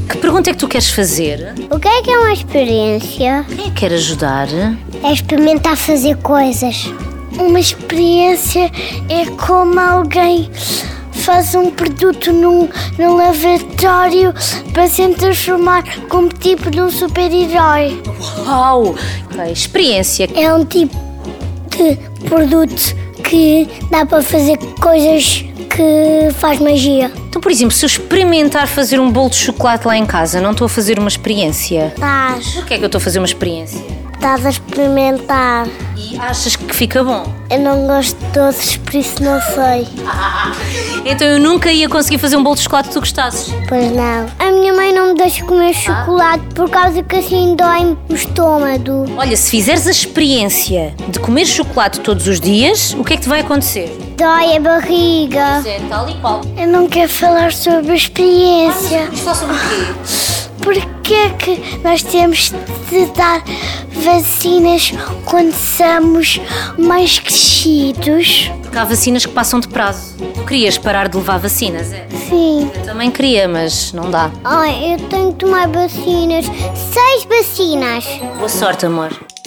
Que pergunta é que tu queres fazer? O que é uma experiência? Quem é que quer ajudar? É experimentar fazer coisas. Uma experiência é como alguém faz um produto num laboratório para se transformar como tipo de um super-herói. Uau! Ok, experiência. É um tipo de produto que dá para fazer coisas que faz magia. Então, por exemplo, se eu experimentar fazer um bolo de chocolate lá em casa, não estou a fazer uma experiência? Porquê é que eu estou a fazer uma experiência? Estás a experimentar. E achas que fica bom? Eu não gosto de doces, por isso não sei. Então eu nunca ia conseguir fazer um bolo de chocolate que tu gostasses. Pois não. A minha mãe não me deixa comer chocolate por causa que assim dói-me o estômago. Olha, se fizeres a experiência de comer chocolate todos os dias, o que é que te vai acontecer? Dói a barriga. É tal e qual. Eu não quero falar sobre a experiência. Só sobre o quê? Porquê é que nós temos de dar vacinas quando somos mais crescidos? Porque há vacinas que passam de prazo. Tu querias parar de levar vacinas, é? Sim. Eu também queria, mas não dá. Ai, eu tenho que tomar vacinas. 6 vacinas. Boa sorte, amor.